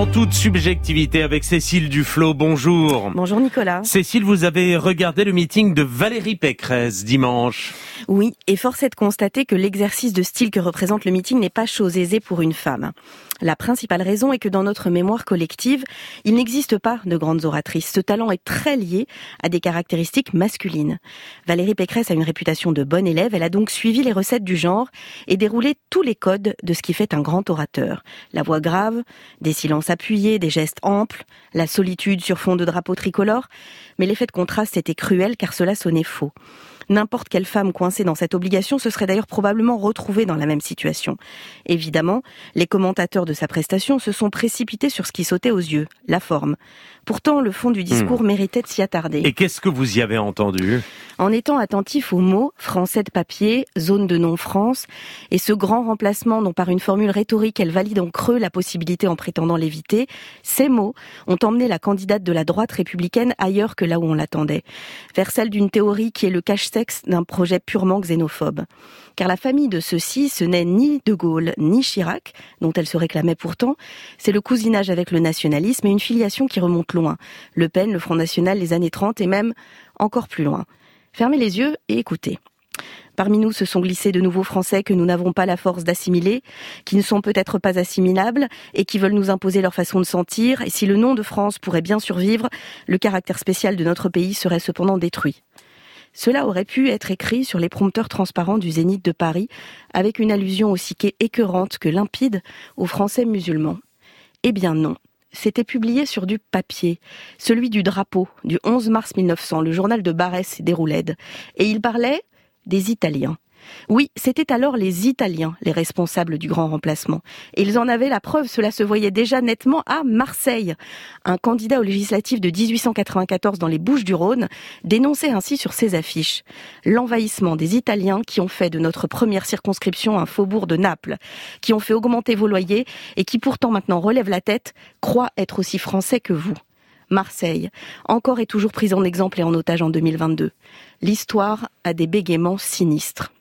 En toute subjectivité avec Cécile Duflot, bonjour. Bonjour Nicolas. Cécile, vous avez regardé le meeting de Valérie Pécresse dimanche. Oui, et force est de constater que l'exercice de style que représente le meeting n'est pas chose aisée pour une femme. La principale raison est que dans notre mémoire collective, il n'existe pas de grandes oratrices. Ce talent est très lié à des caractéristiques masculines. Valérie Pécresse a une réputation de bonne élève, elle a donc suivi les recettes du genre et déroulé tous les codes de ce qui fait un grand orateur. La voix grave, des silences appuyés, des gestes amples, la solitude sur fond de drapeau tricolore. Mais l'effet de contraste était cruel car cela sonnait faux. N'importe quelle femme coincée dans cette obligation se serait d'ailleurs probablement retrouvée dans la même situation. Évidemment, les commentateurs de sa prestation se sont précipités sur ce qui sautait aux yeux, la forme. Pourtant, le fond du discours méritait de s'y attarder. Et qu'est-ce que vous y avez entendu ? En étant attentif aux mots, français de papier, zone de non-France, et ce grand remplacement dont par une formule rhétorique elle valide en creux la possibilité en prétendant l'éviter, ces mots ont emmené la candidate de la droite républicaine ailleurs que là où on l'attendait, vers celle d'une théorie qui est le cache-sexe d'un projet purement xénophobe. Car la famille de ceux-ci, ce n'est ni De Gaulle ni Chirac, dont elle se réclamait pourtant, c'est le cousinage avec le nationalisme et une filiation qui remonte loin. Le Pen, le Front National, les années 30 et même encore plus loin. Fermez les yeux et écoutez. Parmi nous se sont glissés de nouveaux Français que nous n'avons pas la force d'assimiler, qui ne sont peut-être pas assimilables et qui veulent nous imposer leur façon de sentir. Et si le nom de France pourrait bien survivre, le caractère spécial de notre pays serait cependant détruit. Cela aurait pu être écrit sur les prompteurs transparents du Zénith de Paris, avec une allusion aussi écœurante que limpide aux Français musulmans. Eh bien non. C'était publié sur du papier, celui du drapeau, du 11 mars 1900, le journal de Barès et d'Héroulède. Et il parlait des Italiens. Oui, c'était alors les Italiens, les responsables du grand remplacement. Et ils en avaient la preuve, cela se voyait déjà nettement à Marseille. Un candidat aux législatives de 1894 dans les Bouches-du-Rhône dénonçait ainsi sur ses affiches l'envahissement des Italiens qui ont fait de notre première circonscription un faubourg de Naples, qui ont fait augmenter vos loyers et qui pourtant maintenant relèvent la tête, croient être aussi français que vous. Marseille, encore et toujours prise en exemple et en otage en 2022. L'histoire a des bégaiements sinistres.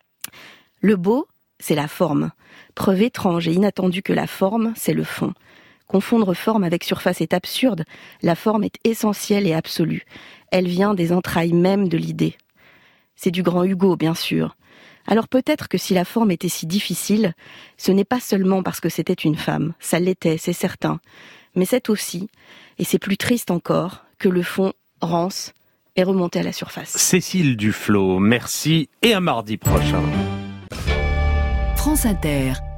Le beau, c'est la forme. Preuve étrange et inattendue que la forme, c'est le fond. Confondre forme avec surface est absurde. La forme est essentielle et absolue. Elle vient des entrailles mêmes de l'idée. C'est du grand Hugo, bien sûr. Alors peut-être que si la forme était si difficile, ce n'est pas seulement parce que c'était une femme. Ça l'était, c'est certain. Mais c'est aussi, et c'est plus triste encore, que le fond rance et remonté à la surface. Cécile Duflot, merci et à mardi prochain. France Inter.